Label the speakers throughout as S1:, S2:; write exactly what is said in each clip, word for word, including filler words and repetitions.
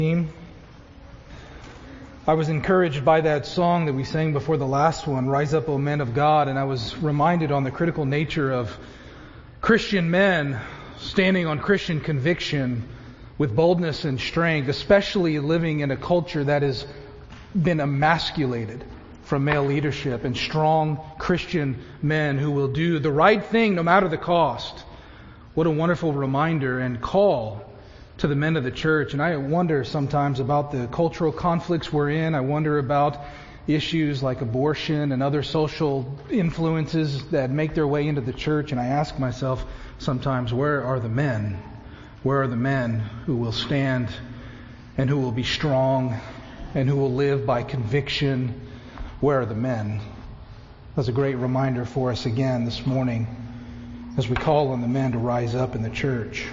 S1: I was encouraged by that song that we sang before the last one, Rise Up, O Men of God, and I was reminded on the critical nature of Christian men standing on Christian conviction with boldness and strength, especially living in a culture that has been emasculated from male leadership, and strong Christian men who will do the right thing no matter the cost. What a wonderful reminder and call to the men of the church. And I wonder sometimes about the cultural conflicts we're in. I wonder about issues like abortion and other social influences that make their way into the church. And I ask myself sometimes, where are the men? Where are the men who will stand and who will be strong and who will live by conviction? Where are the men? That's a great reminder for us again this morning as we call on the men to rise up in the church.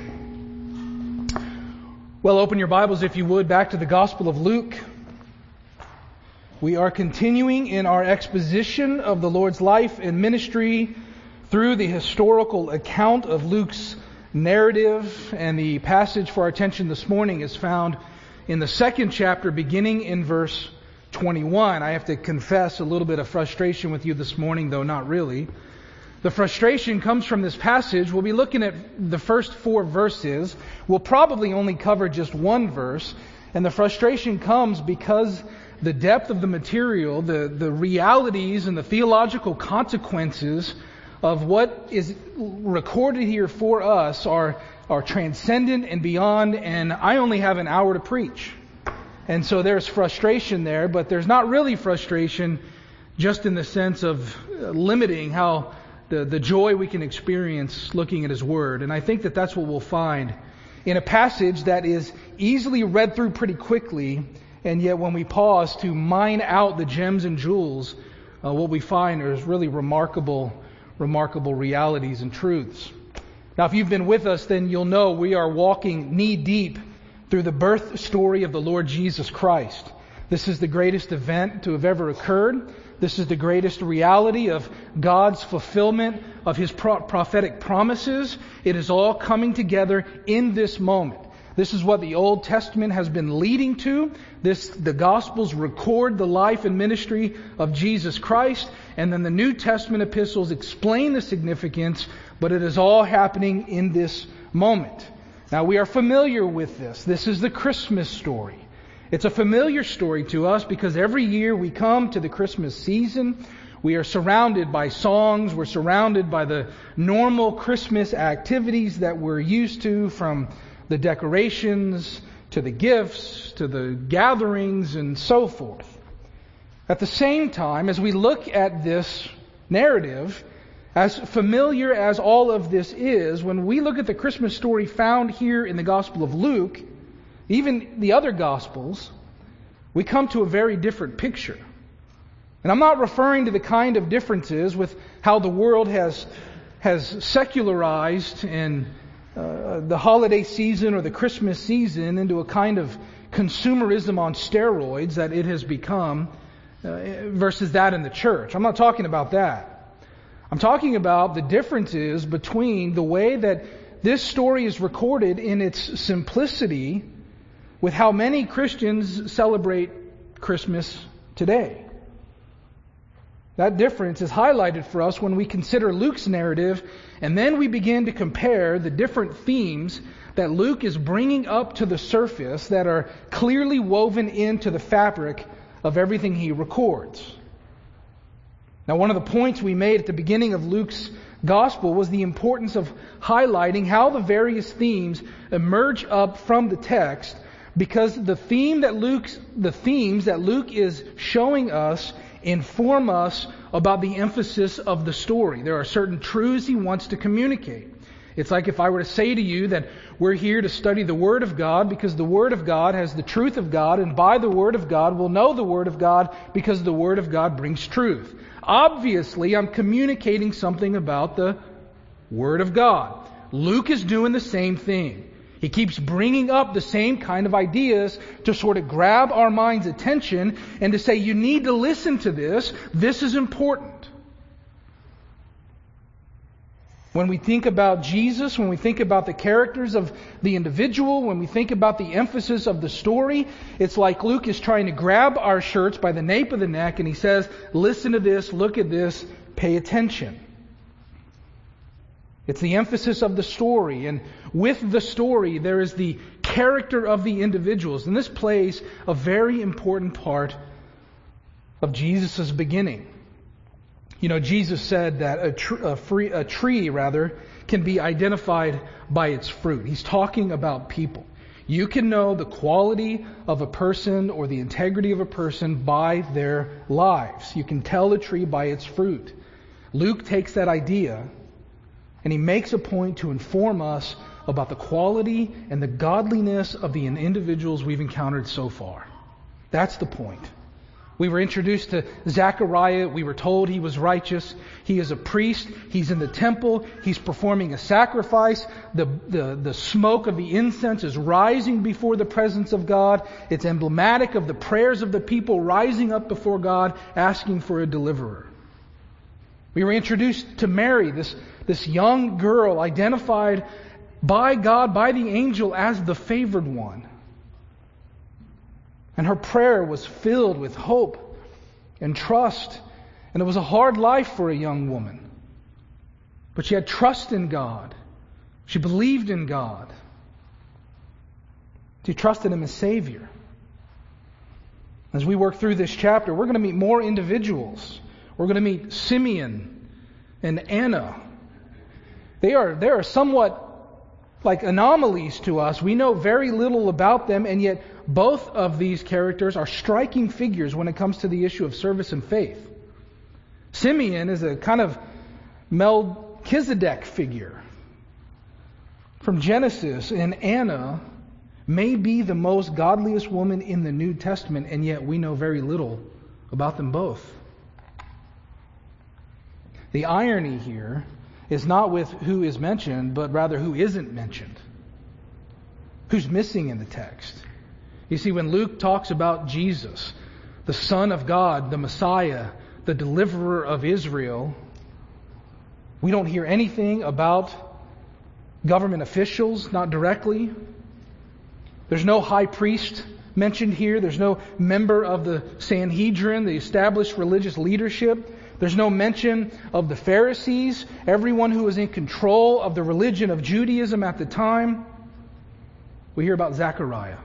S1: Well, open your Bibles, if you would, back to the Gospel of Luke. We are continuing in our exposition of the Lord's life and ministry through the historical account of Luke's narrative. And the passage for our attention this morning is found in the second chapter, beginning in verse twenty-one. I have to confess a little bit of frustration with you this morning, though not really. The frustration comes from this passage. We'll be looking at the first four verses. We'll probably only cover just one verse. And the frustration comes because the depth of the material, the, the realities and the theological consequences of what is recorded here for us are, are transcendent and beyond, and I only have an hour to preach. And so there's frustration there, but there's not really frustration just in the sense of limiting how The, the joy we can experience looking at His Word. And I think that that's what we'll find in a passage that is easily read through pretty quickly, and yet when we pause to mine out the gems and jewels, uh, what we find is really remarkable, remarkable realities and truths. Now, if you've been with us, then you'll know we are walking knee-deep through the birth story of the Lord Jesus Christ. This is the greatest event to have ever occurred. This is the greatest reality of God's fulfillment of His pro- prophetic promises. It is all coming together in this moment. This is what the Old Testament has been leading to. This, the Gospels record the life and ministry of Jesus Christ, and then the New Testament epistles explain the significance, but it is all happening in this moment. Now, we are familiar with this. This is the Christmas story. It's a familiar story to us because every year we come to the Christmas season, we are surrounded by songs, we're surrounded by the normal Christmas activities that we're used to, from the decorations to the gifts to the gatherings and so forth. At the same time, as we look at this narrative, as familiar as all of this is, when we look at the Christmas story found here in the Gospel of Luke, even the other Gospels, we come to a very different picture. And I'm not referring to the kind of differences with how the world has has secularized and uh, the holiday season or the Christmas season into a kind of consumerism on steroids that it has become uh, versus that in the church. I'm not talking about that. I'm talking about the differences between the way that this story is recorded in its simplicity with how many Christians celebrate Christmas today. That difference is highlighted for us when we consider Luke's narrative, and then we begin to compare the different themes that Luke is bringing up to the surface that are clearly woven into the fabric of everything he records. Now, one of the points we made at the beginning of Luke's Gospel was the importance of highlighting how the various themes emerge up from the text, because the theme that Luke's, the themes that Luke is showing us inform us about the emphasis of the story. There are certain truths he wants to communicate. It's like if I were to say to you that we're here to study the Word of God because the Word of God has the truth of God, and by the Word of God we'll know the Word of God because the Word of God brings truth. Obviously, I'm communicating something about the Word of God. Luke is doing the same thing. He keeps bringing up the same kind of ideas to sort of grab our mind's attention and to say, you need to listen to this. This is important. When we think about Jesus, when we think about the characters of the individual, when we think about the emphasis of the story, it's like Luke is trying to grab our shirts by the nape of the neck and he says, listen to this, look at this, pay attention. It's the emphasis of the story, and with the story there is the character of the individuals, and this plays a very important part of Jesus' beginning. You know, Jesus said that a, tr- a, free, a tree, rather, can be identified by its fruit. He's talking about people. You can know the quality of a person or the integrity of a person by their lives. You can tell a tree by its fruit. Luke takes that idea and he makes a point to inform us about the quality and the godliness of the individuals we've encountered so far. That's the point. We were introduced to Zechariah. We were told he was righteous. He is a priest. He's in the temple. He's performing a sacrifice. The, the, the smoke of the incense is rising before the presence of God. It's emblematic of the prayers of the people rising up before God, asking for a deliverer. We were introduced to Mary, this, this young girl identified by God, by the angel, as the favored one. And her prayer was filled with hope and trust. And it was a hard life for a young woman. But she had trust in God. She believed in God. She trusted Him as Savior. As we work through this chapter, we're going to meet more individuals. We're going to meet Simeon and Anna. They are, they are somewhat like anomalies to us. We know very little about them, and yet both of these characters are striking figures when it comes to the issue of service and faith. Simeon is a kind of Melchizedek figure from Genesis, and Anna may be the most godliest woman in the New Testament, and yet we know very little about them both. The irony here is not with who is mentioned, but rather who isn't mentioned. Who's missing in the text? You see, when Luke talks about Jesus, the Son of God, the Messiah, the deliverer of Israel, we don't hear anything about government officials, not directly. There's no high priest mentioned here. There's no member of the Sanhedrin, the established religious leadership. There's no mention of the Pharisees, everyone who was in control of the religion of Judaism at the time. We hear about Zechariah.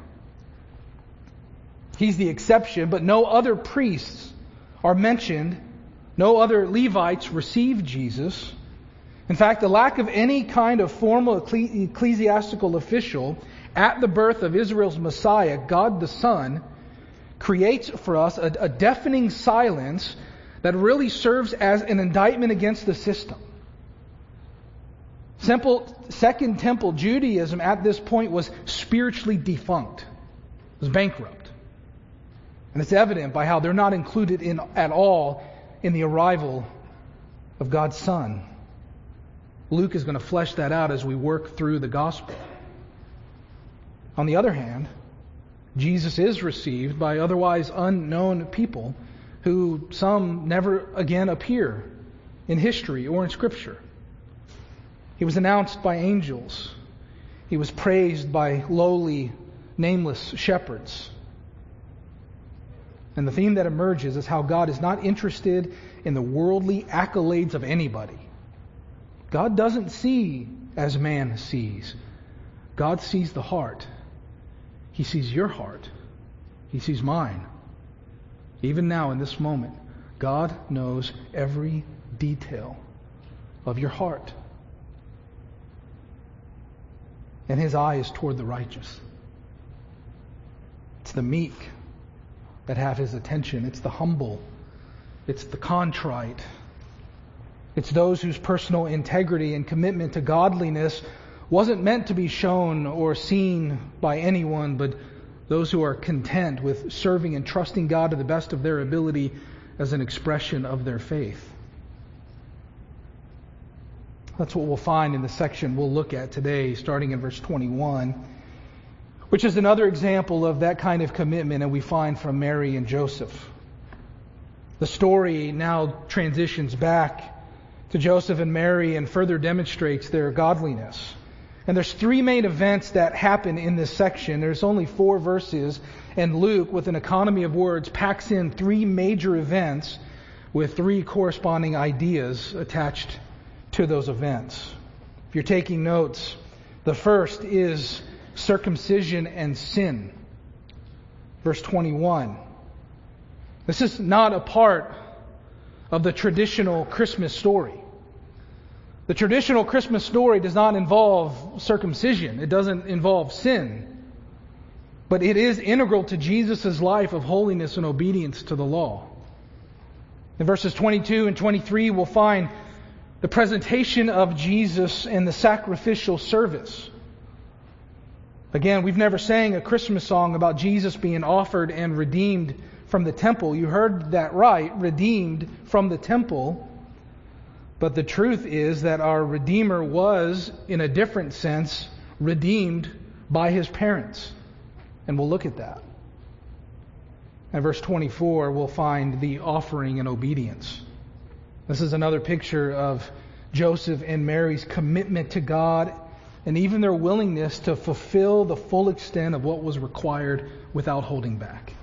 S1: He's the exception, but no other priests are mentioned. No other Levites received Jesus. In fact, the lack of any kind of formal ecclesiastical official at the birth of Israel's Messiah, God the Son, creates for us a, a deafening silence that really serves as an indictment against the system. Simple Second Temple Judaism at this point was spiritually defunct. It was bankrupt. And it's evident by how they're not included in at all in the arrival of God's Son. Luke is going to flesh that out as we work through the gospel. On the other hand, Jesus is received by otherwise unknown people who some never again appear in history or in Scripture. He was announced by angels. He was praised by lowly, nameless shepherds. And the theme that emerges is how God is not interested in the worldly accolades of anybody. God doesn't see as man sees. God sees the heart. He sees your heart. He sees mine. Even now in this moment, God knows every detail of your heart. And His eye is toward the righteous. It's the meek that have His attention. It's the humble. It's the contrite. It's those whose personal integrity and commitment to godliness wasn't meant to be shown or seen by anyone, but those who are content with serving and trusting God to the best of their ability as an expression of their faith. That's what we'll find in the section we'll look at today, starting in verse twenty-one, which is another example of that kind of commitment that we find from Mary and Joseph. The story now transitions back to Joseph and Mary and further demonstrates their godliness. And there's three main events that happen in this section. There's only four verses, and Luke, with an economy of words, packs in three major events with three corresponding ideas attached to those events. If you're taking notes, the first is circumcision and sin. Verse twenty-one. This is not a part of the traditional Christmas story. The traditional Christmas story does not involve circumcision. It doesn't involve sin. But it is integral to Jesus' life of holiness and obedience to the law. In verses twenty-two and twenty-three, we'll find the presentation of Jesus in the sacrificial service. Again, we've never sang a Christmas song about Jesus being offered and redeemed from the temple. You heard that right, redeemed from the temple. But the truth is that our Redeemer was, in a different sense, redeemed by His parents. And we'll look at that. In verse twenty-four, we'll find the offering and obedience. This is another picture of Joseph and Mary's commitment to God and even their willingness to fulfill the full extent of what was required without holding back.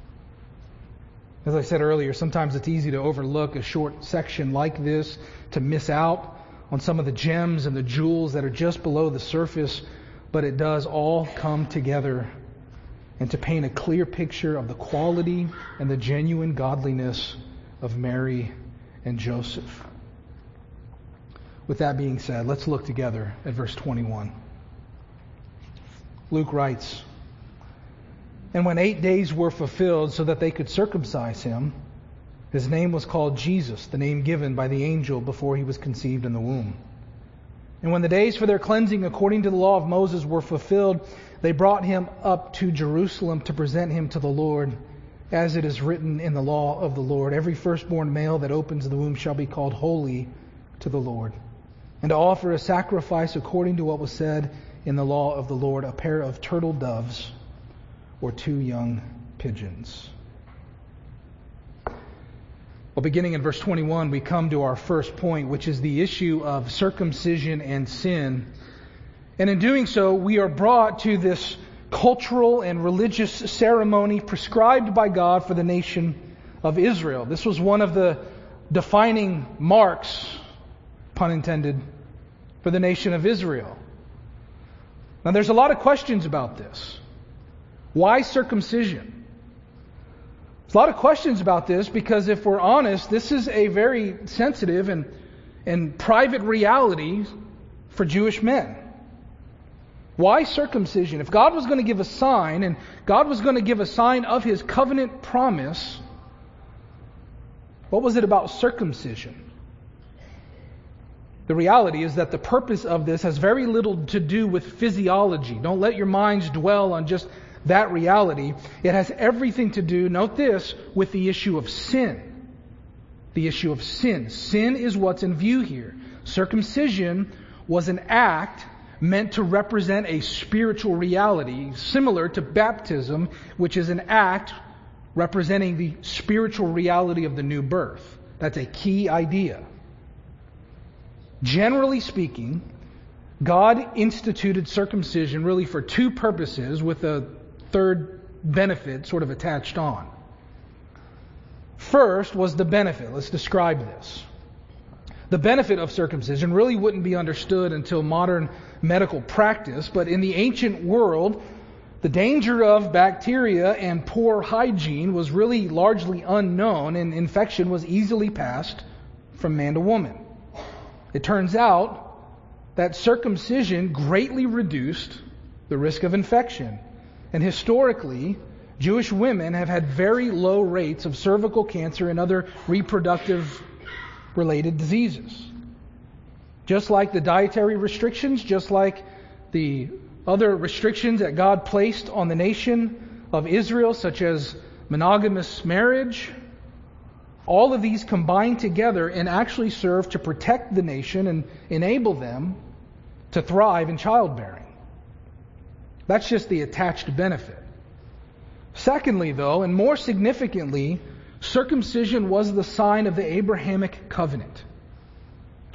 S1: As I said earlier, sometimes it's easy to overlook a short section like this, to miss out on some of the gems and the jewels that are just below the surface, but it does all come together and to paint a clear picture of the quality and the genuine godliness of Mary and Joseph. With that being said, let's look together at verse twenty-one. Luke writes, "And when eight days were fulfilled so that they could circumcise him, his name was called Jesus, the name given by the angel before he was conceived in the womb. And when the days for their cleansing according to the law of Moses were fulfilled, they brought him up to Jerusalem to present him to the Lord, as it is written in the law of the Lord, every firstborn male that opens the womb shall be called holy to the Lord, and to offer a sacrifice according to what was said in the law of the Lord, a pair of turtle doves or two young pigeons." Well, beginning in verse twenty-one, we come to our first point, which is the issue of circumcision and sin. And in doing so, we are brought to this cultural and religious ceremony prescribed by God for the nation of Israel. This was one of the defining marks, pun intended, for the nation of Israel. Now, there's a lot of questions about this. Why circumcision? There's a lot of questions about this because if we're honest, this is a very sensitive and, and private reality for Jewish men. Why circumcision? If God was going to give a sign, and God was going to give a sign of His covenant promise, what was it about circumcision? The reality is that the purpose of this has very little to do with physiology. Don't let your minds dwell on just that reality. It has everything to do, note this, with the issue of sin. The issue of sin. Sin is what's in view here. Circumcision was an act meant to represent a spiritual reality, similar to baptism, which is an act representing the spiritual reality of the new birth. That's a key idea. Generally speaking, God instituted circumcision really for two purposes, with a third benefit sort of attached on. First was the benefit. Let's describe this. The benefit of circumcision really wouldn't be understood until modern medical practice, but in the ancient world, the danger of bacteria and poor hygiene was really largely unknown, and infection was easily passed from man to woman. It turns out that circumcision greatly reduced the risk of infection. And historically, Jewish women have had very low rates of cervical cancer and other reproductive related diseases. Just like the dietary restrictions, just like the other restrictions that God placed on the nation of Israel, such as monogamous marriage, all of these combine together and actually serve to protect the nation and enable them to thrive in childbearing. That's just the attached benefit. Secondly, though, and more significantly, circumcision was the sign of the Abrahamic covenant.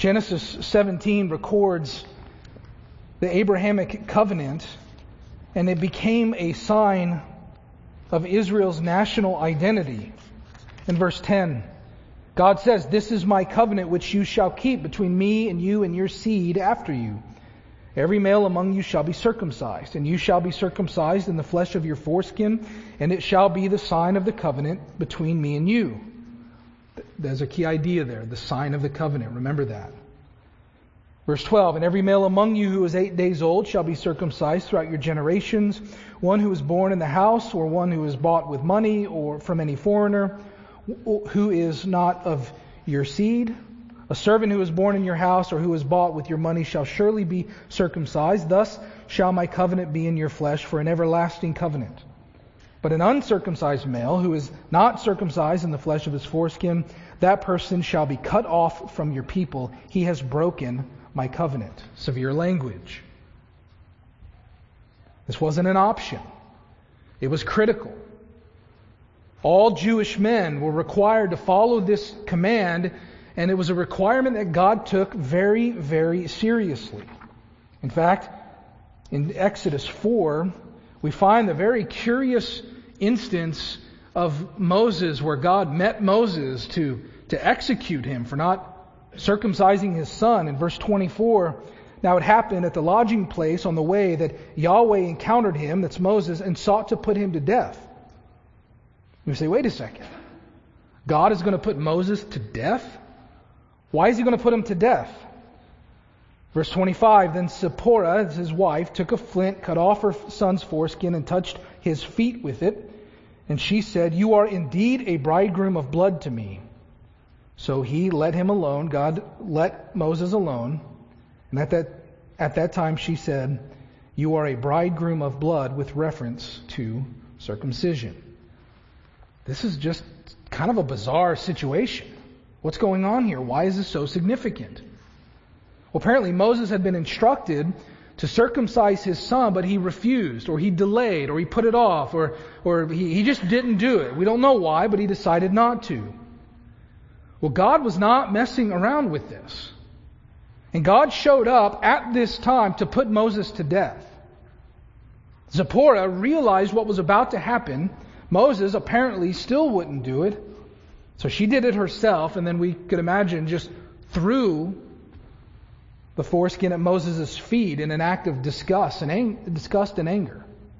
S1: Genesis seventeen records the Abrahamic covenant, and it became a sign of Israel's national identity. In verse ten, God says, "This is my covenant which you shall keep between me and you and your seed after you. Every male among you shall be circumcised, and you shall be circumcised in the flesh of your foreskin, and it shall be the sign of the covenant between me and you." There's a key idea there, the sign of the covenant. Remember that. Verse twelve, "And every male among you who is eight days old shall be circumcised throughout your generations, one who is born in the house, or one who is bought with money, or from any foreigner, who is not of your seed. A servant who is born in your house, or who is bought with your money, shall surely be circumcised. Thus shall my covenant be in your flesh for an everlasting covenant. But an uncircumcised male, who is not circumcised in the flesh of his foreskin, that person shall be cut off from your people. He has broken my covenant." Severe language. This wasn't an option. It was critical. All Jewish men were required to follow this command, and it was a requirement that God took very, very seriously. In fact, in Exodus four, we find the very curious instance of Moses where God met Moses to, to execute him for not circumcising his son. In verse twenty-four, "Now it happened at the lodging place on the way that Yahweh encountered him," that's Moses, "and sought to put him to death." You say, wait a second. God is going to put Moses to death? Why is he going to put him to death? Verse twenty-five, "Then Zipporah, his wife, took a flint, cut off her son's foreskin, and touched his feet with it. And she said, 'You are indeed a bridegroom of blood to me.' So he let him alone." God let Moses alone. And at that, at that time she said, "You are a bridegroom of blood," with reference to circumcision. This is just kind of a bizarre situation. What's going on here? Why is this so significant? Well, apparently Moses had been instructed to circumcise his son, but he refused, or he delayed, or he put it off, or, or he, he just didn't do it. We don't know why, but he decided not to. Well, God was not messing around with this. And God showed up at this time to put Moses to death. Zipporah realized what was about to happen. Moses apparently still wouldn't do it. So she did it herself, and then we could imagine just threw the foreskin at Moses' feet in an act of disgust and, ang- disgust and anger.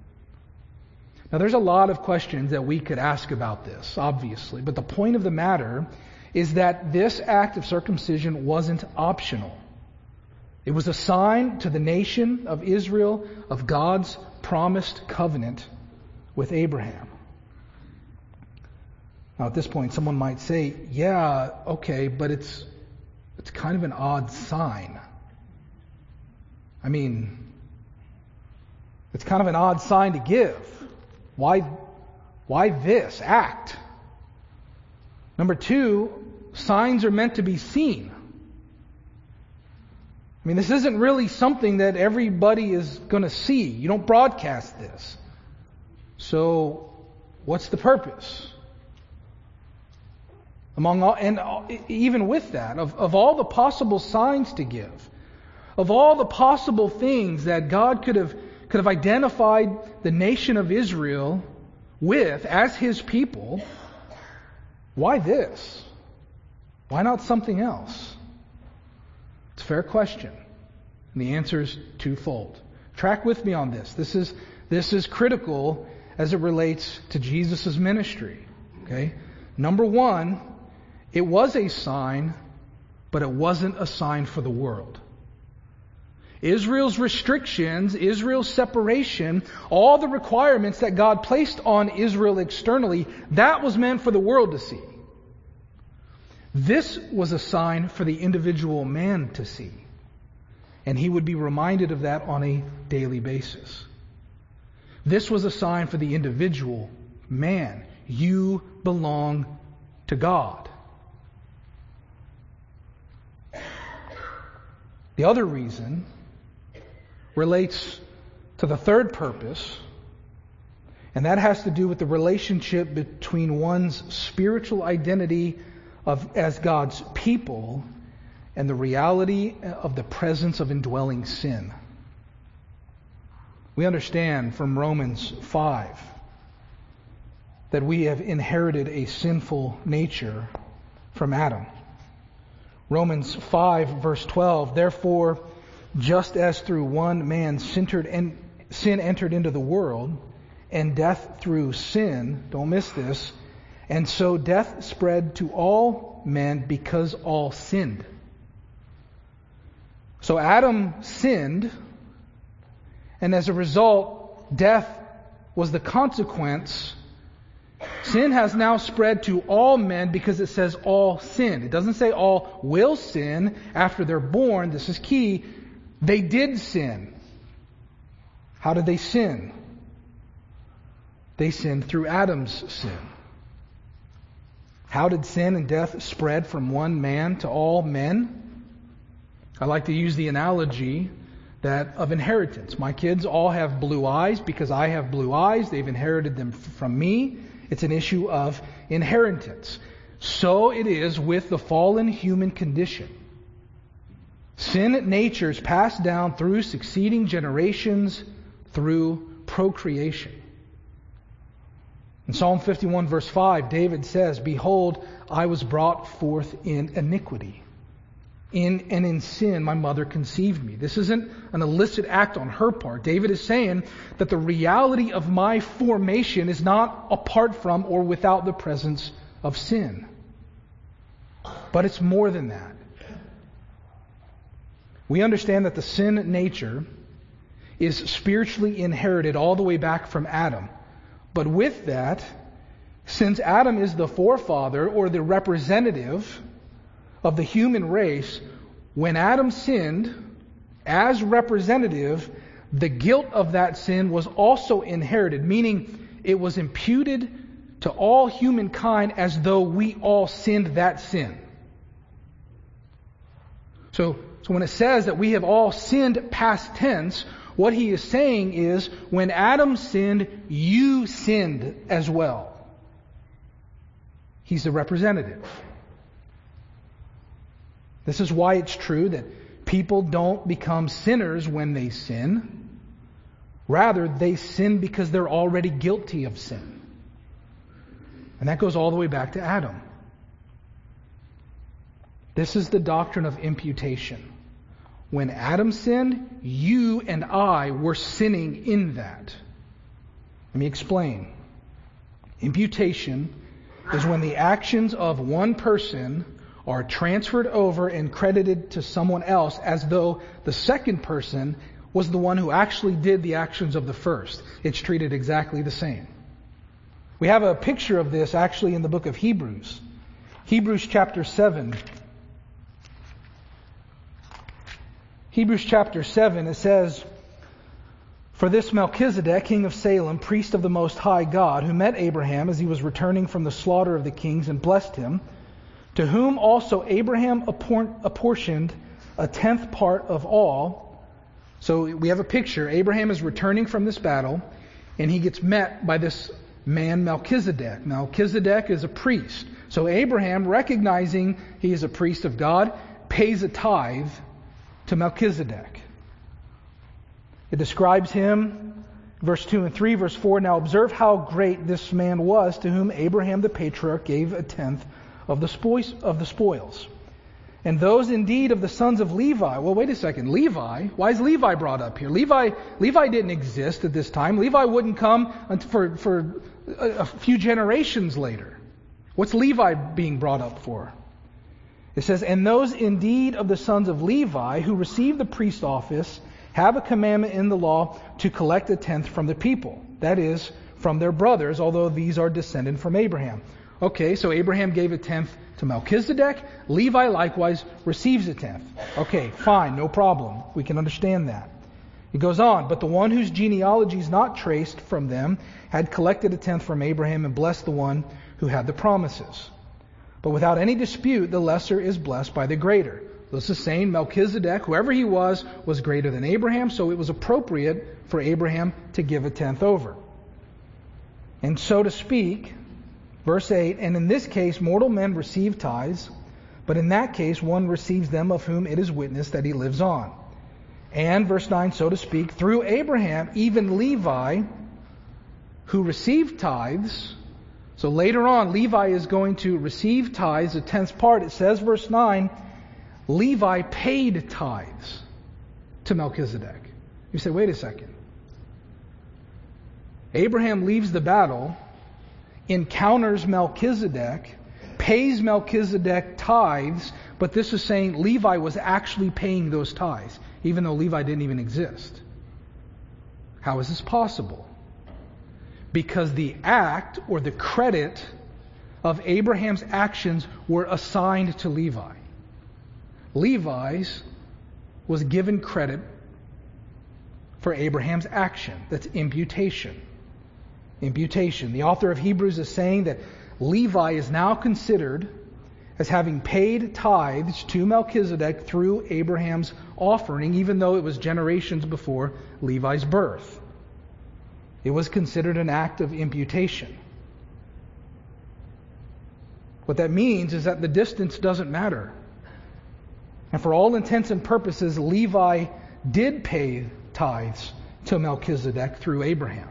S1: Now there's a lot of questions that we could ask about this, obviously. But the point of the matter is that this act of circumcision wasn't optional. It was a sign to the nation of Israel of God's promised covenant with Abraham. Now at this point someone might say, yeah, okay, but it's it's kind of an odd sign. I mean, it's kind of an odd sign to give. Why, why this act? Number two, signs are meant to be seen. I mean, this isn't really something that everybody is going to see. You don't broadcast this. So, what's the purpose? Among all, and even with that, of, of all the possible signs to give, of all the possible things that God could have could have identified the nation of Israel with as His people, why this? Why not something else? It's a fair question. And the answer is twofold. Track with me on this. This is this is critical as it relates to Jesus' ministry. Okay? Number one, it was a sign, but it wasn't a sign for the world. Israel's restrictions, Israel's separation, all the requirements that God placed on Israel externally, that was meant for the world to see. This was a sign for the individual man to see. And he would be reminded of that on a daily basis. This was a sign for the individual man. You belong to God. The other reason relates to the third purpose, and that has to do with the relationship between one's spiritual identity of as God's people and the reality of the presence of indwelling sin. We understand from Romans five that we have inherited a sinful nature from Adam. Romans five verse twelve, therefore, just as through one man sin entered into the world, and death through sin, don't miss this, and so death spread to all men because all sinned. So Adam sinned, and as a result, death was the consequence. Sin has now spread to all men because it says all sin. It doesn't say all will sin after they're born. This is key. They did sin. How did they sin? They sinned through Adam's sin. How did sin and death spread from one man to all men? I like to use the analogy that of inheritance. My kids all have blue eyes because I have blue eyes. They've inherited them from me. It's an issue of inheritance. So it is with the fallen human condition. Sin nature is passed down through succeeding generations through procreation. In Psalm fifty-one verse five, David says, behold, I was brought forth in iniquity. In and in sin my mother conceived me. This isn't an illicit act on her part. David is saying that the reality of my formation is not apart from or without the presence of sin. But it's more than that. We understand that the sin nature is spiritually inherited all the way back from Adam. But with that, since Adam is the forefather or the representative of the human race, when Adam sinned, as representative, the guilt of that sin was also inherited, meaning it was imputed to all humankind as though we all sinned that sin. So, so when it says that we have all sinned past tense, what he is saying is, when Adam sinned, you sinned as well. He's the representative. This is why it's true that people don't become sinners when they sin. Rather, they sin because they're already guilty of sin. And that goes all the way back to Adam. This is the doctrine of imputation. When Adam sinned, you and I were sinning in that. Let me explain. Imputation is when the actions of one person are transferred over and credited to someone else as though the second person was the one who actually did the actions of the first. It's treated exactly the same. We have a picture of this actually in the book of Hebrews. Hebrews chapter seven. Hebrews chapter seven, it says, for this Melchizedek, king of Salem, priest of the Most High God, who met Abraham as he was returning from the slaughter of the kings and blessed him, to whom also Abraham apportioned a tenth part of all. So we have a picture. Abraham is returning from this battle, and he gets met by this man Melchizedek. Melchizedek is a priest. So Abraham, recognizing he is a priest of God, pays a tithe to Melchizedek. It describes him, verse two and three, verse four, now observe how great this man was to whom Abraham the patriarch gave a tenth of the spoils. Of the spoils. And those indeed of the sons of Levi. Well, wait a second. Levi? Why is Levi brought up here? Levi Levi didn't exist at this time. Levi wouldn't come for, for a few generations later. What's Levi being brought up for? It says, and those indeed of the sons of Levi who receive the priest office have a commandment in the law to collect a tenth from the people. That is, from their brothers, although these are descended from Abraham. Okay, so Abraham gave a tenth to Melchizedek. Levi likewise receives a tenth. Okay, fine, no problem. We can understand that. It goes on, but the one whose genealogy is not traced from them had collected a tenth from Abraham and blessed the one who had the promises. But without any dispute, the lesser is blessed by the greater. This is saying Melchizedek, whoever he was, was greater than Abraham, so it was appropriate for Abraham to give a tenth over. And so to speak, verse eight, and in this case mortal men receive tithes, But in that case, one receives them of whom it is witnessed that he lives on. And, verse nine, so to speak, through Abraham, even Levi, who received tithes. So later on, Levi is going to receive tithes, a tenth part. It says, verse nine, Levi paid tithes to Melchizedek. You say, wait a second. Abraham leaves the battle, encounters Melchizedek, pays Melchizedek tithes, but this is saying Levi was actually paying those tithes, even though Levi didn't even exist. How is this possible? Because the act or the credit of Abraham's actions were assigned to Levi. Levi's was given credit for Abraham's action. That's imputation. Imputation. The author of Hebrews is saying that Levi is now considered as having paid tithes to Melchizedek through Abraham's offering, even though it was generations before Levi's birth. It was considered an act of imputation. What that means is that the distance doesn't matter. And for all intents and purposes, Levi did pay tithes to Melchizedek through Abraham.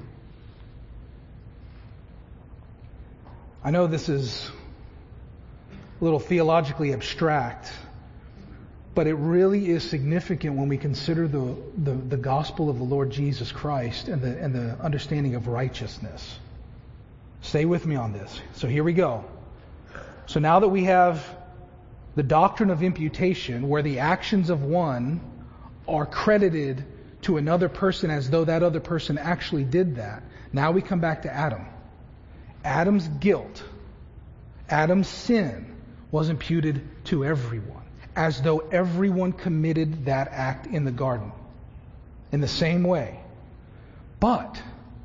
S1: I know this is a little theologically abstract, but it really is significant when we consider the, the, the gospel of the Lord Jesus Christ and the, and the understanding of righteousness. Stay with me on this. So here we go. So now that we have the doctrine of imputation, where the actions of one are credited to another person as though that other person actually did that, now we come back to Adam. Adam's guilt, Adam's sin was imputed to everyone, as though everyone committed that act in the garden. In the same way. But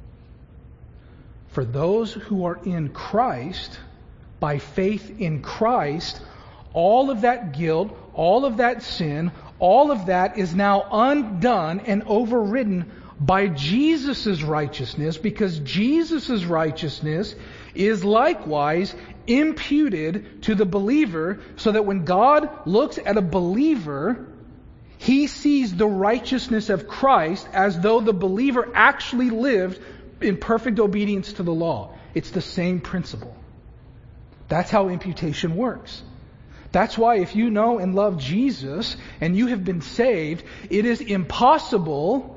S1: for those who are in Christ, by faith in Christ, all of that guilt, all of that sin, all of that is now undone and overridden by Jesus' righteousness, because Jesus' righteousness is likewise imputed to the believer, so that when God looks at a believer, He sees the righteousness of Christ as though the believer actually lived in perfect obedience to the law. It's the same principle. That's how imputation works. That's why if you know and love Jesus and you have been saved, it is impossible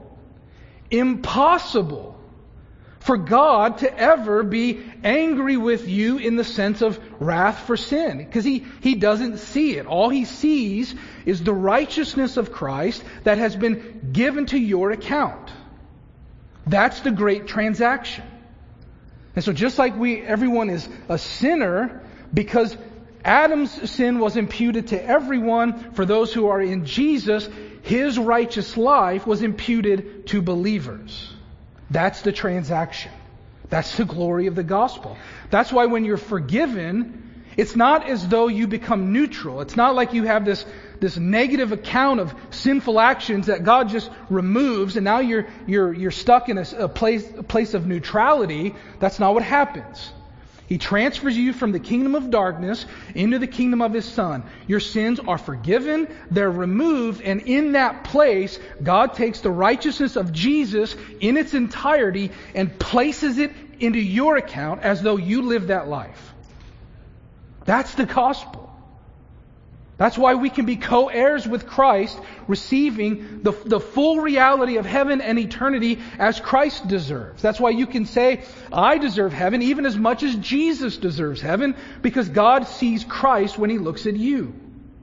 S1: Impossible for God to ever be angry with you in the sense of wrath for sin. Because he, he doesn't see it. All He sees is the righteousness of Christ that has been given to your account. That's the great transaction. And so just like we, everyone is a sinner, because Adam's sin was imputed to everyone, for those who are in Jesus, His righteous life was imputed to believers. That's the transaction. That's the glory of the gospel. That's why when you're forgiven, it's not as though you become neutral. It's not like you have this, this negative account of sinful actions that God just removes and now you're, you're, you're stuck in a, a place, a place of neutrality. That's not what happens. He transfers you from the kingdom of darkness into the kingdom of His Son. Your sins are forgiven, they're removed, and in that place, God takes the righteousness of Jesus in its entirety and places it into your account as though you lived that life. That's the gospel. That's why we can be co-heirs with Christ, receiving the, the full reality of heaven and eternity as Christ deserves. That's why you can say, I deserve heaven even as much as Jesus deserves heaven, because God sees Christ when He looks at you.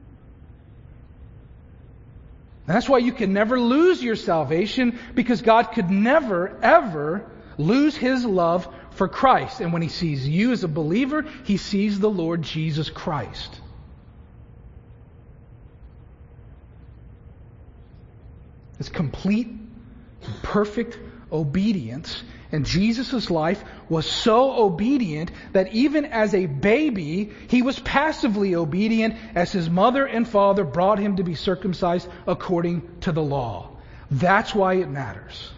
S1: That's why you can never lose your salvation, because God could never, ever lose His love for Christ. And when He sees you as a believer, He sees the Lord Jesus Christ. It's complete, perfect obedience. And Jesus' life was so obedient that even as a baby, He was passively obedient as His mother and father brought Him to be circumcised according to the law. That's why it matters.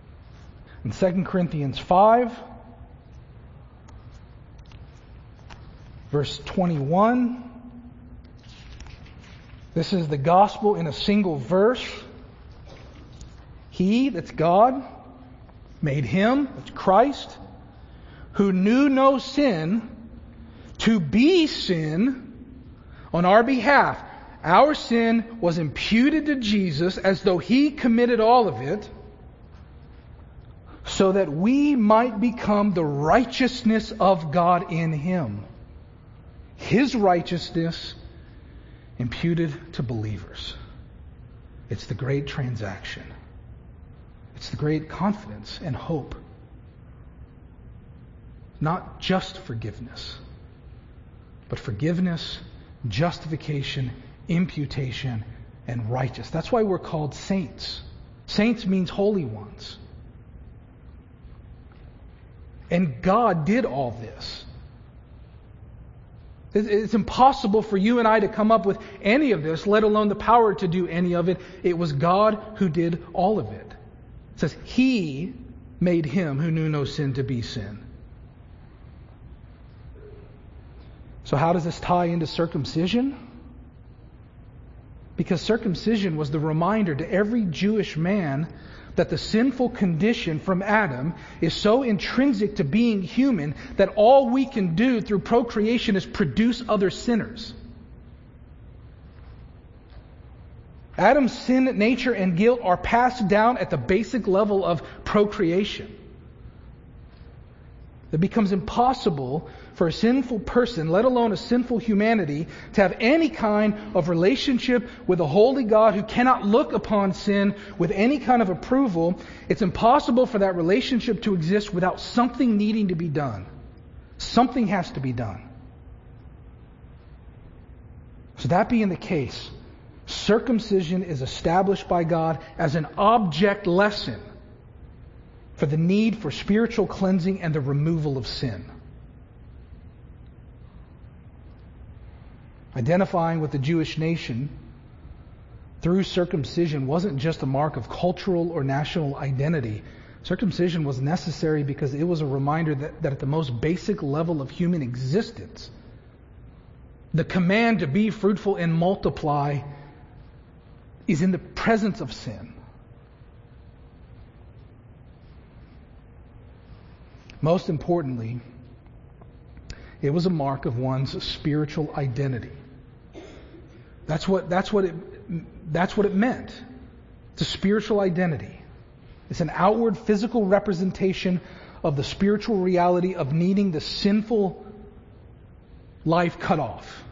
S1: In Second Corinthians five, verse twenty-one. This is the gospel in a single verse. He, that's God, made him, that's Christ, who knew no sin, to be sin on our behalf. Our sin was imputed to Jesus as though he committed all of it, so that we might become the righteousness of God in him. His righteousness imputed to believers. It's the great transaction. It's the great confidence and hope. Not just forgiveness, but forgiveness, justification, imputation, and righteous. That's why we're called saints. Saints means holy ones. And God did all this. It's impossible for you and I to come up with any of this, let alone the power to do any of it. It was God who did all of it. It says, He made him who knew no sin to be sin. So how does this tie into circumcision? Because circumcision was the reminder to every Jewish man that the sinful condition from Adam is so intrinsic to being human that all we can do through procreation is produce other sinners. Adam's sin nature and guilt are passed down at the basic level of procreation. It becomes impossible for a sinful person, let alone a sinful humanity, to have any kind of relationship with a holy God who cannot look upon sin with any kind of approval. It's impossible for that relationship to exist without something needing to be done. Something has to be done. So that being the case, circumcision is established by God as an object lesson for the need for spiritual cleansing and the removal of sin. Identifying with the Jewish nation through circumcision wasn't just a mark of cultural or national identity. Circumcision was necessary because it was a reminder that, that at the most basic level of human existence, the command to be fruitful and multiply is in the presence of sin. Most importantly, it was a mark of one's spiritual identity. That's what, that's what it, that's what it meant. It's a spiritual identity. It's an outward physical representation of the spiritual reality of needing the sinful life cut off.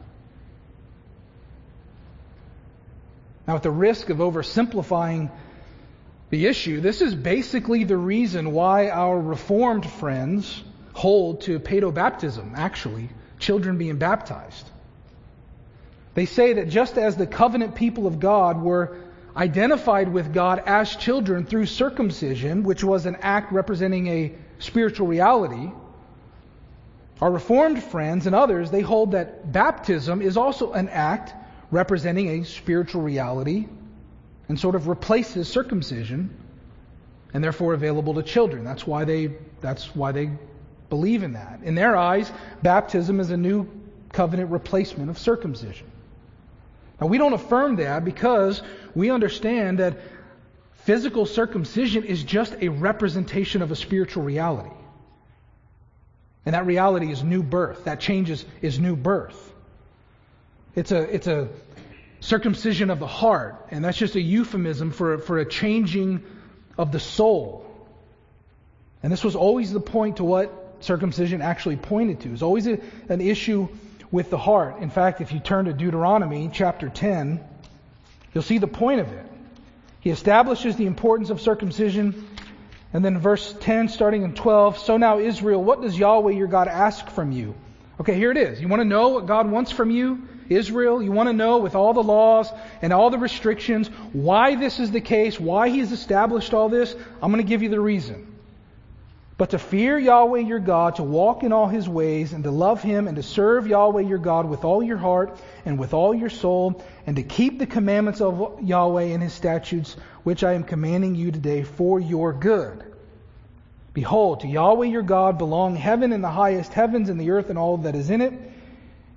S1: Now, at the risk of oversimplifying the issue, this is basically the reason why our Reformed friends hold to paedobaptism, actually, children being baptized. They say that just as the covenant people of God were identified with God as children through circumcision, which was an act representing a spiritual reality, our Reformed friends and others, they hold that baptism is also an act representing a spiritual reality and sort of replaces circumcision and therefore available to children. That's why they that's why they believe in that. In their eyes, baptism is a new covenant replacement of circumcision. Now, we don't affirm that because we understand that physical circumcision is just a representation of a spiritual reality. And that reality is new birth. That change is, is new birth. It's a, it's a circumcision of the heart, and that's just a euphemism for, for a changing of the soul. And this was always the point to what circumcision actually pointed to. It's always a, an issue with the heart. In fact, if you turn to Deuteronomy chapter ten, you'll see the point of it. He establishes the importance of circumcision, and then verse ten, starting in twelve, "So now Israel, what does Yahweh your God ask from you?" Okay, here it is. You want to know what God wants from you? Israel, you want to know with all the laws and all the restrictions why this is the case, why He has established all this? I'm going to give you the reason. "But to fear Yahweh your God, to walk in all His ways, and to love Him, and to serve Yahweh your God with all your heart and with all your soul, and to keep the commandments of Yahweh and His statutes, which I am commanding you today for your good. Behold, to Yahweh your God belong heaven and the highest heavens, and the earth and all that is in it.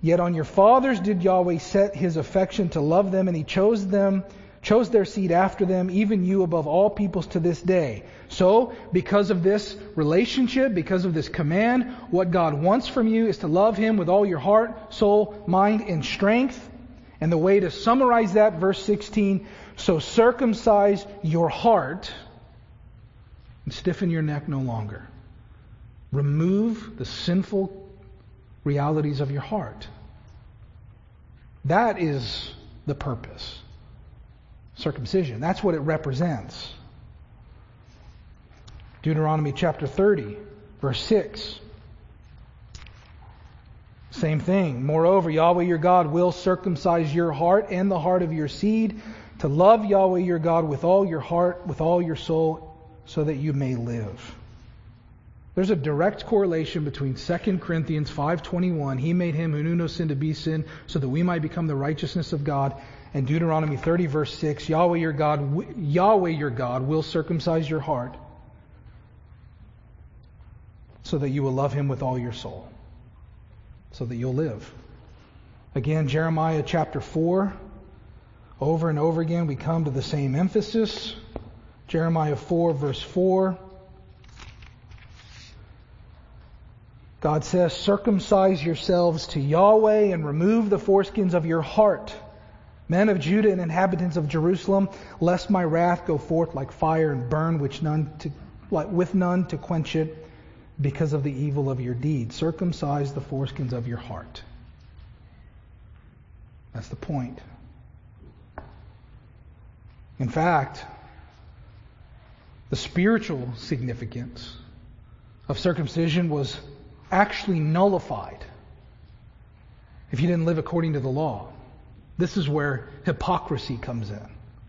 S1: Yet on your fathers did Yahweh set his affection to love them, and he chose them, chose their seed after them, even you above all peoples to this day. So, because of this relationship, because of this command, what God wants from you is to love him with all your heart, soul, mind, and strength. And the way to summarize that, verse sixteen, so circumcise your heart and stiffen your neck no longer. Remove the sinful realities of your heart. That is the purpose. Circumcision. That's what it represents. Deuteronomy chapter thirty, verse six. Same thing. Moreover, Yahweh your God will circumcise your heart and the heart of your seed to love Yahweh your God with all your heart, with all your soul, so that you may live. There's a direct correlation between Second Corinthians five twenty-one, he made him who knew no sin to be sin, so that we might become the righteousness of God, and Deuteronomy thirty verse six, Yahweh your God, Yahweh your God will circumcise your heart, so that you will love him with all your soul, so that you'll live. Again, Jeremiah chapter four, over and over again we come to the same emphasis. Jeremiah four verse four. God says, circumcise yourselves to Yahweh and remove the foreskins of your heart, men of Judah and inhabitants of Jerusalem, lest my wrath go forth like fire and burn which none to, like, with none to quench it because of the evil of your deeds. Circumcise the foreskins of your heart. That's the point. In fact, the spiritual significance of circumcision was actually nullified if you didn't live according to the law. This is where hypocrisy comes in.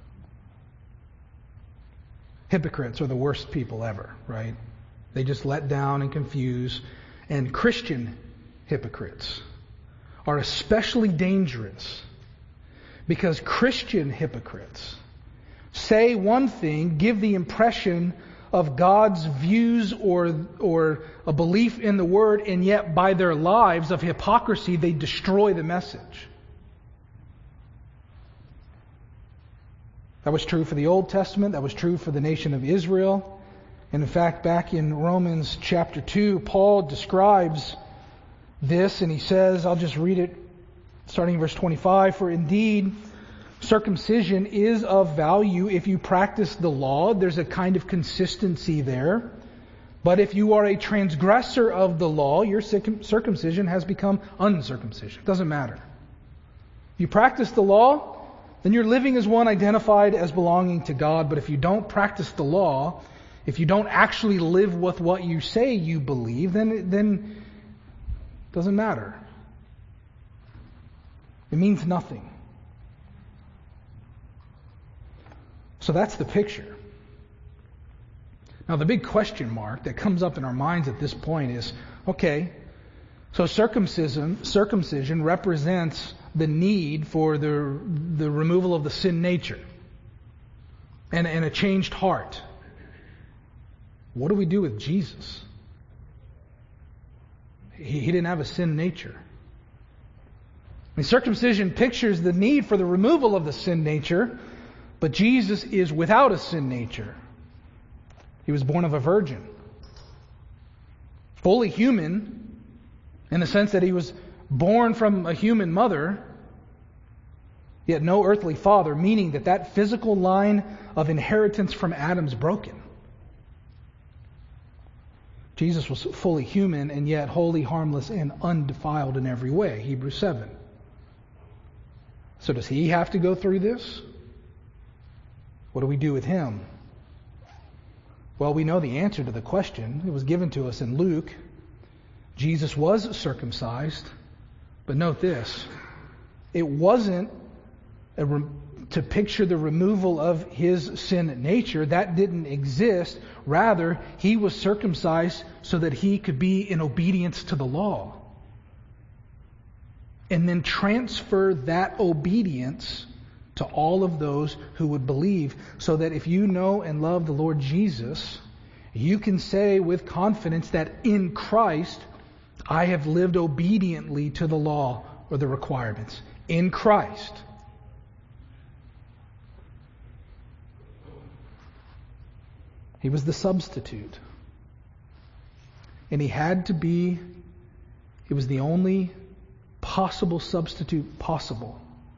S1: Hypocrites are the worst people ever, right? They just let down and confuse. And Christian hypocrites are especially dangerous because Christian hypocrites say one thing, give the impression of God's views or or a belief in the Word, and yet by their lives of hypocrisy, they destroy the message. That was true for the Old Testament. That was true for the nation of Israel. And in fact, back in Romans chapter two, Paul describes this, and he says, I'll just read it starting in verse twenty-five, for indeed, circumcision is of value if you practice the law. There's a kind of consistency there. But if you are a transgressor of the law, your circumcision has become uncircumcision. It doesn't matter. If you practice the law, then you're living as one identified as belonging to God. But if you don't practice the law, if you don't actually live with what you say you believe, then, then it doesn't matter. It means nothing. So that's the picture. Now the big question mark that comes up in our minds at this point is, okay, so circumcision, circumcision represents the need for the, the removal of the sin nature and, and a changed heart. What do we do with Jesus? He, he didn't have a sin nature. I mean, circumcision pictures the need for the removal of the sin nature, but Jesus is without a sin nature. He was born of a virgin. Fully human, in the sense that he was born from a human mother, yet no earthly father, meaning that that physical line of inheritance from Adam's broken. Jesus was fully human and yet holy, harmless, and undefiled in every way. Hebrews seven. So does he have to go through this? What do we do with him? Well, we know the answer to the question. It was given to us in Luke. Jesus was circumcised. But note this. It wasn't a re- to picture the removal of his sin nature. That didn't exist. Rather, he was circumcised so that he could be in obedience to the law. And then transfer that obedience to all of those who would believe, so that if you know and love the Lord Jesus, you can say with confidence that in Christ I have lived obediently to the law, or the requirements in Christ. He was the substitute. And he had to be, he was the only possible substitute possible.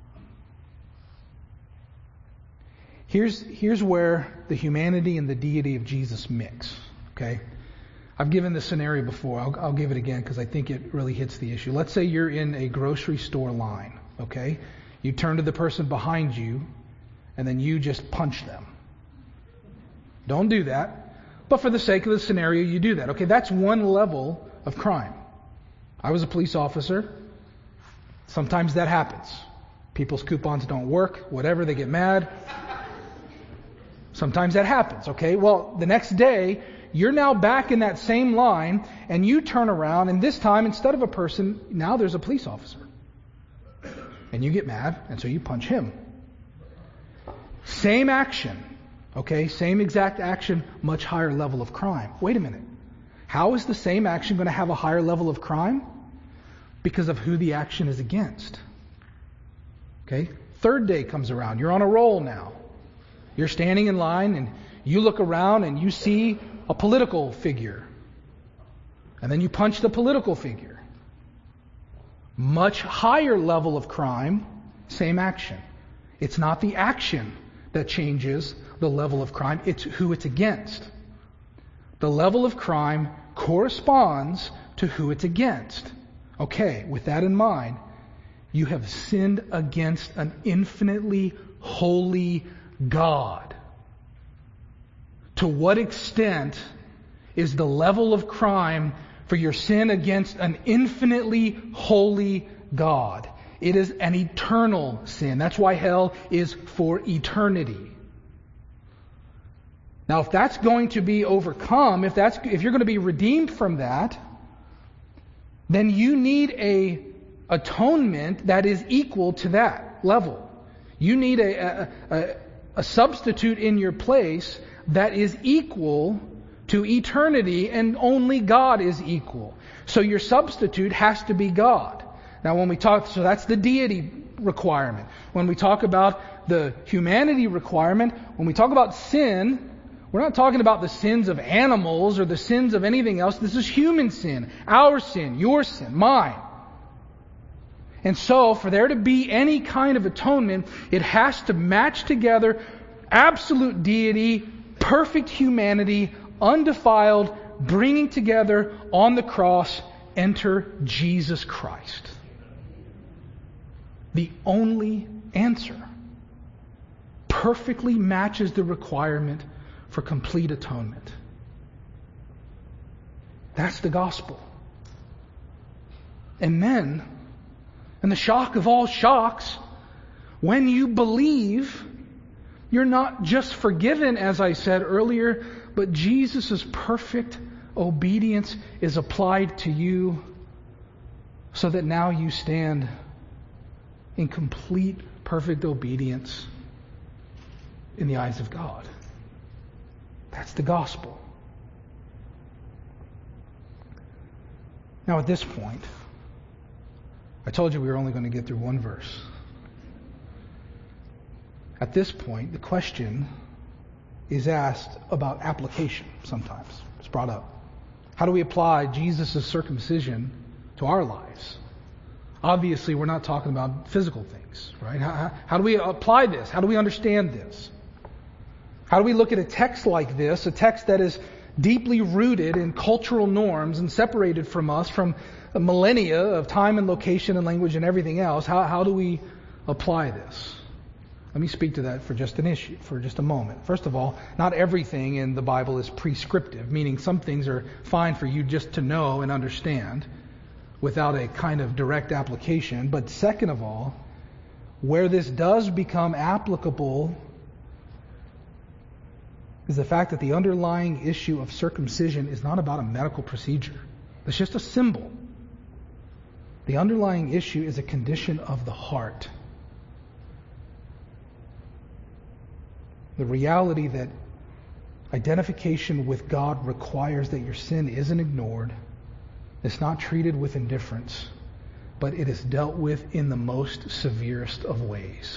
S1: Here's, here's where the humanity and the deity of Jesus mix. Okay? I've given this scenario before. I'll, I'll give it again because I think it really hits the issue. Let's say you're in a grocery store line. Okay? You turn to the person behind you and then you just punch them. Don't do that. But for the sake of the scenario, you do that. Okay, that's one level of crime. I was a police officer. Sometimes that happens. People's coupons don't work, whatever, they get mad. Sometimes that happens, okay? Well, the next day, you're now back in that same line, and you turn around, and this time, instead of a person, now there's a police officer. And you get mad, and so you punch him. Same action. Okay, same exact action, much higher level of crime. Wait a minute. How is the same action going to have a higher level of crime? Because of who the action is against. Okay, third day comes around. You're on a roll now. You're standing in line and you look around and you see a political figure. And then you punch the political figure. Much higher level of crime, same action. It's not the action that changes the level of crime, it's who it's against. The level of crime corresponds to who it's against. Okay, with that in mind, you have sinned against an infinitely holy God. To what extent is the level of crime for your sin against an infinitely holy God? It is an eternal sin. That's why hell is for eternity. Now, if that's going to be overcome, if that's if you're going to be redeemed from that, then you need a atonement that is equal to that level. You need a, a, a substitute in your place that is equal to eternity, and only God is equal. So your substitute has to be God. Now when we talk, so that's the deity requirement. When we talk about the humanity requirement, when we talk about sin, we're not talking about the sins of animals or the sins of anything else. This is human sin. Our sin, your sin, mine. And so, for there to be any kind of atonement, it has to match together absolute deity, perfect humanity, undefiled, bringing together on the cross, enter Jesus Christ. The only answer perfectly matches the requirement for complete atonement. That's the gospel. And then, and the shock of all shocks, when you believe, you're not just forgiven, as I said earlier, but Jesus' perfect obedience is applied to you so that now you stand in complete, perfect obedience in the eyes of God. That's the gospel. Now at this point, I told you we were only going to get through one verse. At this point, the question is asked about application sometimes. It's brought up. How do we apply Jesus' circumcision to our lives? Obviously, we're not talking about physical things, right? How, how do we apply this? How do we understand this? How do we look at a text like this, a text that is deeply rooted in cultural norms and separated from us from a millennia of time and location and language and everything else? How, how do we apply this? Let me speak to that for just an issue, for just a moment. First of all, not everything in the Bible is prescriptive, meaning some things are fine for you just to know and understand without a kind of direct application. But second of all, where this does become applicable is the fact that the underlying issue of circumcision is not about a medical procedure. It's just a symbol. The underlying issue is a condition of the heart. The reality that identification with God requires that your sin isn't ignored, it's not treated with indifference, but it is dealt with in the most severest of ways.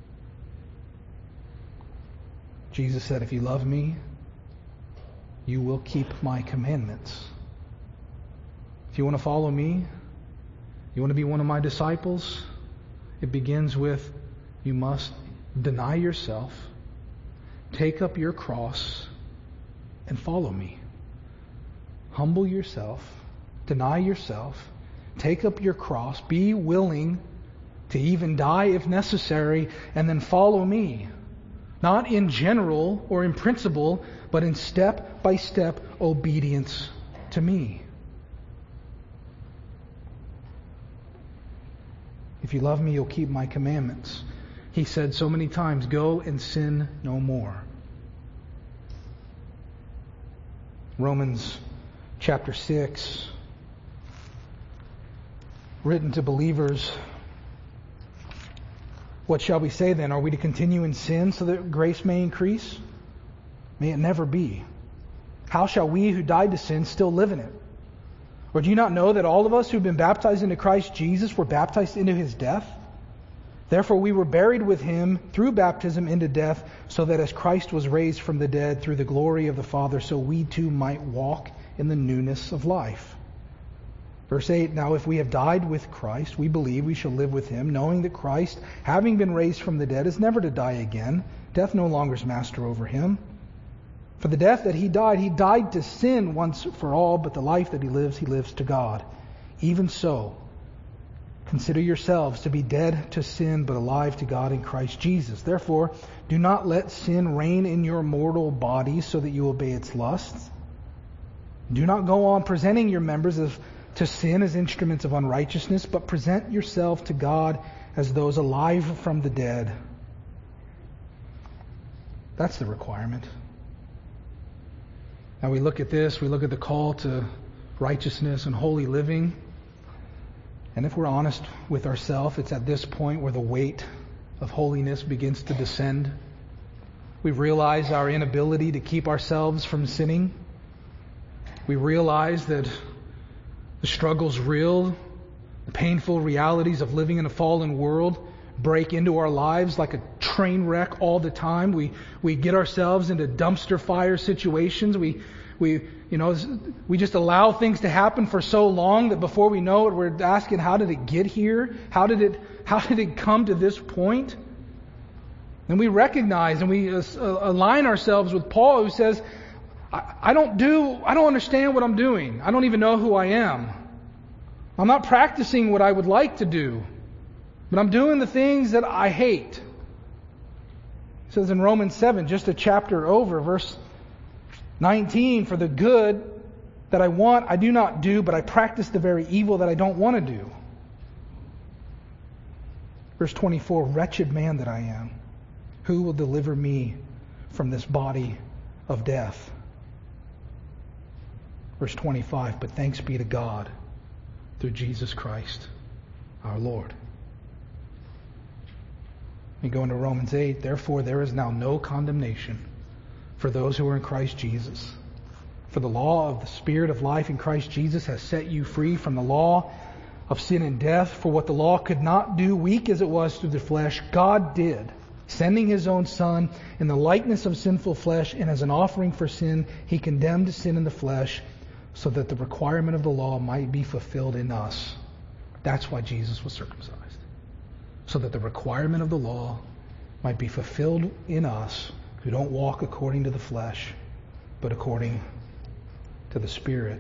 S1: Jesus said, if you love me, you will keep my commandments. If you want to follow me, you want to be one of my disciples, it begins with, you must deny yourself, take up your cross, and follow me. Humble yourself, deny yourself, take up your cross, be willing to even die if necessary, and then follow me. Not in general or in principle, but in step-by-step obedience to me. If you love me, you'll keep my commandments. He said so many times, go and sin no more. Romans chapter six, written to believers. What shall we say then? Are we to continue in sin so that grace may increase? May it never be. How shall we who died to sin still live in it? Or do you not know that all of us who've been baptized into Christ Jesus were baptized into His death? Therefore we were buried with Him through baptism into death, so that as Christ was raised from the dead through the glory of the Father, so we too might walk in the newness of life. Verse eight, now if we have died with Christ, we believe we shall live with Him, knowing that Christ, having been raised from the dead, is never to die again. Death no longer is master over Him. For the death that He died, He died to sin once for all, but the life that He lives, He lives to God. Even so, consider yourselves to be dead to sin, but alive to God in Christ Jesus. Therefore, do not let sin reign in your mortal body so that you obey its lusts. Do not go on presenting your members as, to sin as instruments of unrighteousness, but present yourself to God as those alive from the dead. That's the requirement. Now we look at this, we look at the call to righteousness and holy living. And if we're honest with ourselves, it's at this point where the weight of holiness begins to descend. We realize our inability to keep ourselves from sinning. We realize that the struggle's real. The painful realities of living in a fallen world break into our lives like a train wreck all the time. We we get ourselves into dumpster fire situations. We we you know we just allow things to happen for so long that before we know it, we're asking, how did it get here? How did it how did it come to this point? And we recognize and we uh, align ourselves with Paul, who says, I, I don't do I don't understand what I'm doing. I don't even know who I am. I'm not practicing what I would like to do. But I'm doing the things that I hate. It says in Romans seven, just a chapter over, verse nineteen, for the good that I want, I do not do, but I practice the very evil that I don't want to do. Verse twenty-four, wretched man that I am, who will deliver me from this body of death? Verse twenty-five, but thanks be to God through Jesus Christ our Lord. We go into Romans eight, therefore there is now no condemnation for those who are in Christ Jesus. For the law of the Spirit of life in Christ Jesus has set you free from the law of sin and death. For what the law could not do, weak as it was through the flesh, God did, sending His own Son in the likeness of sinful flesh, and as an offering for sin, He condemned sin in the flesh, so that the requirement of the law might be fulfilled in us. That's why Jesus was circumcised. So that the requirement of the law might be fulfilled in us who don't walk according to the flesh, but according to the Spirit.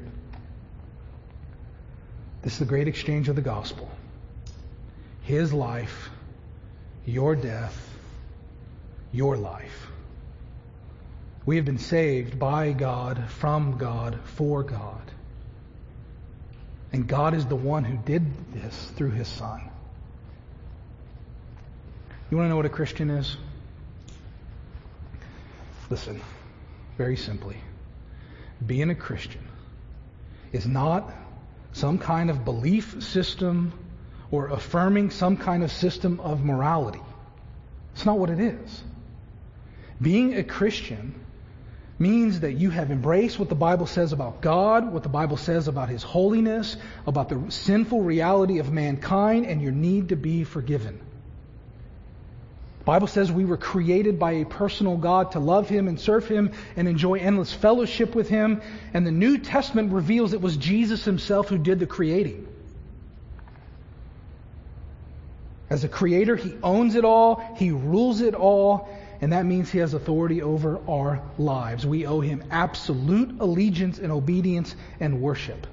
S1: This is the great exchange of the gospel. His life, your death, your life. We have been saved by God, from God, for God. And God is the one who did this through His Son. You want to know what a Christian is? Listen, very simply. Being a Christian is not some kind of belief system or affirming some kind of system of morality. It's not what it is. Being a Christian means that you have embraced what the Bible says about God, what the Bible says about His holiness, about the sinful reality of mankind, and your need to be forgiven. The Bible says we were created by a personal God to love Him and serve Him and enjoy endless fellowship with Him. And the New Testament reveals it was Jesus Himself who did the creating. As a creator, He owns it all, He rules it all, and that means He has authority over our lives. We owe Him absolute allegiance and obedience and worship.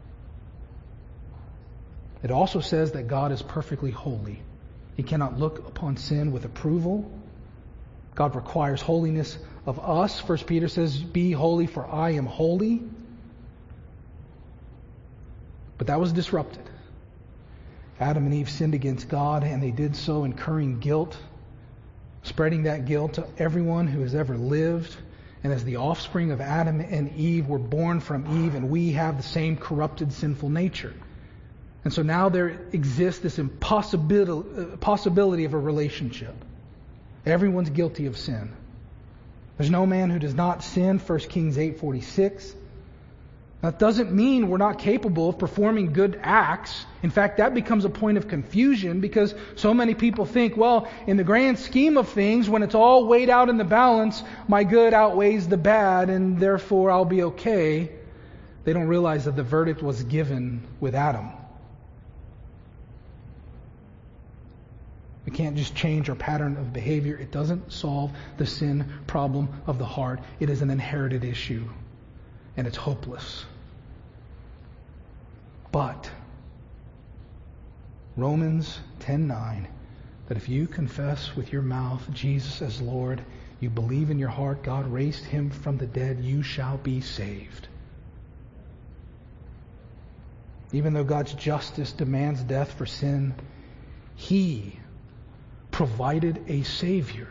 S1: It also says that God is perfectly holy. He cannot look upon sin with approval. God requires holiness of us. First Peter says, "Be holy, for I am holy." But that was disrupted. Adam and Eve sinned against God, and they did so incurring guilt, spreading that guilt to everyone who has ever lived. And as the offspring of Adam and Eve were born from Eve, and we have the same corrupted, sinful nature. And so now there exists this impossibility possibility of a relationship. Everyone's guilty of sin. There's no man who does not sin, First Kings eight forty-six. That doesn't mean we're not capable of performing good acts. In fact, that becomes a point of confusion because so many people think, well, in the grand scheme of things, when it's all weighed out in the balance, my good outweighs the bad and therefore I'll be okay. They don't realize that the verdict was given with Adam. We can't just change our pattern of behavior. It doesn't solve the sin problem of the heart. It is an inherited issue. And it's hopeless. But Romans ten nine, that if you confess with your mouth Jesus as Lord, you believe in your heart God raised Him from the dead, you shall be saved. Even though God's justice demands death for sin, He provided a Savior.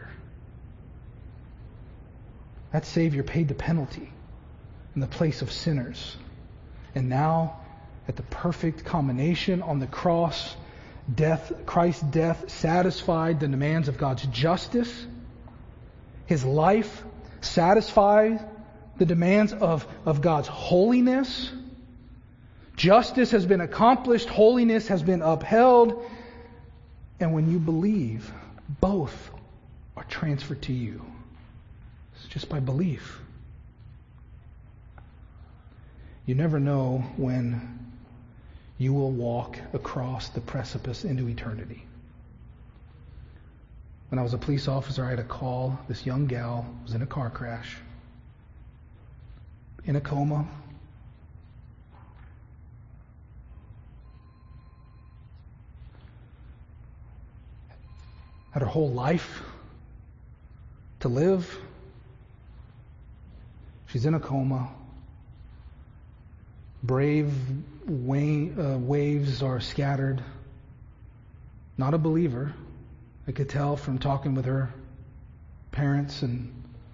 S1: That Savior paid the penalty in the place of sinners. And now, at the perfect combination on the cross, death, Christ's death satisfied the demands of God's justice. His life satisfied the demands of, of God's holiness. Justice has been accomplished. Holiness has been upheld. And when you believe, both are transferred to you. It's just by belief. You never know when you will walk across the precipice into eternity. When I was a police officer, I had a call. This young gal was in a car crash, in a coma. Had her whole life to live. She's in a coma. Brave wa- uh, waves are scattered. Not a believer. I could tell from talking with her parents, and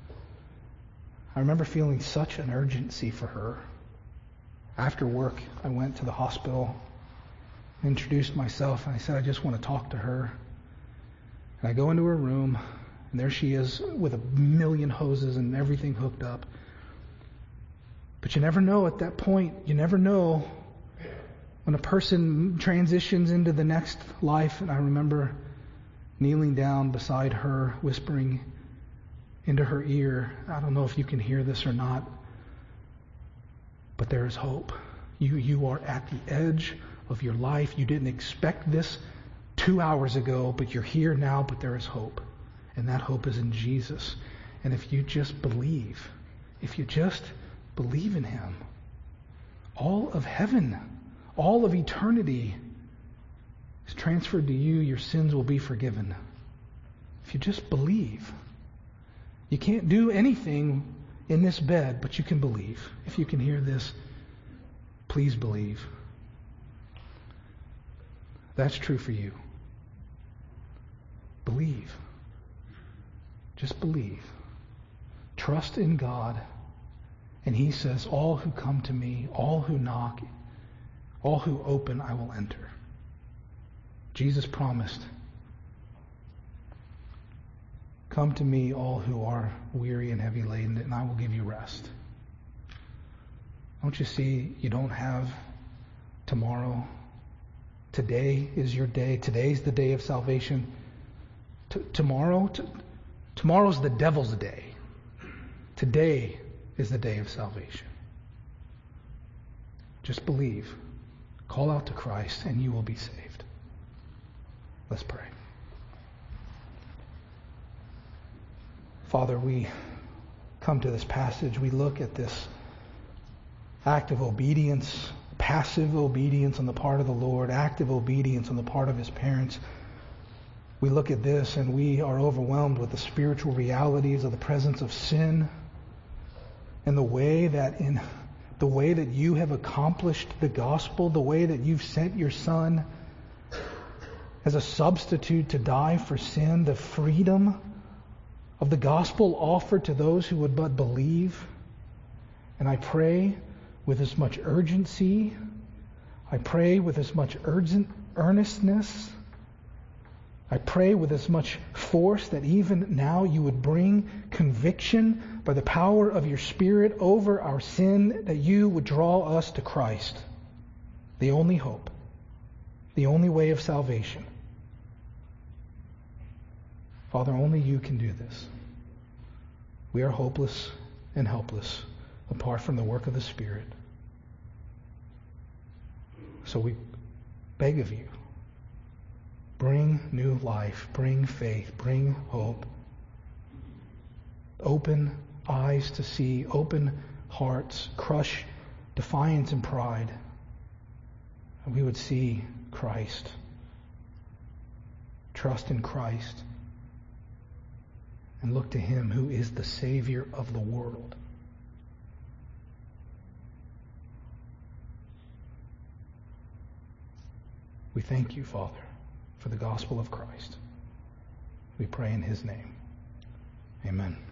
S1: I remember feeling such an urgency for her. After work, I went to the hospital, introduced myself, and I said, I just want to talk to her. And I go into her room, and there she is with a million hoses and everything hooked up. But you never know at that point, you never know when a person transitions into the next life. And I remember kneeling down beside her, whispering into her ear, I don't know if you can hear this or not, but there is hope. You, you are at the edge of your life. You didn't expect this two hours ago, but you're here now, but there is hope. And that hope is in Jesus. And if you just believe, if you just believe in Him, all of heaven, all of eternity is transferred to you. Your sins will be forgiven. If you just believe. You can't do anything in this bed, but you can believe. If you can hear this, please believe. That's true for you. Believe. Just believe. Trust in God. And He says, all who come to me, all who knock, all who open, I will enter. Jesus promised Come to me, all who are weary and heavy laden, and I will give you rest. Don't you see you don't have tomorrow? Today is your day. Today's the day of salvation. T- tomorrow, t- tomorrow's the devil's day. Today is the day of salvation. Just believe. Call out to Christ and you will be saved. Let's pray. Father, we come to this passage. We look at this act of obedience, passive obedience on the part of the Lord, active obedience on the part of his parents. We look at this and we are overwhelmed with the spiritual realities of the presence of sin and the way that in the way that you have accomplished the gospel, the way that you've sent your Son as a substitute to die for sin, the freedom of the gospel offered to those who would but believe. And I pray with as much urgency, I pray with as much urgent earnestness, I pray with as much force that even now you would bring conviction by the power of your Spirit over our sin, that you would draw us to Christ, the only hope, the only way of salvation. Father, only you can do this. We are hopeless and helpless apart from the work of the Spirit. So we beg of you, bring new life, bring faith, bring hope. Open eyes to see, open hearts, crush defiance and pride. And we would see Christ, trust in Christ, and look to him who is the Savior of the world. We thank you, Father, for the gospel of Christ. We pray in his name. Amen.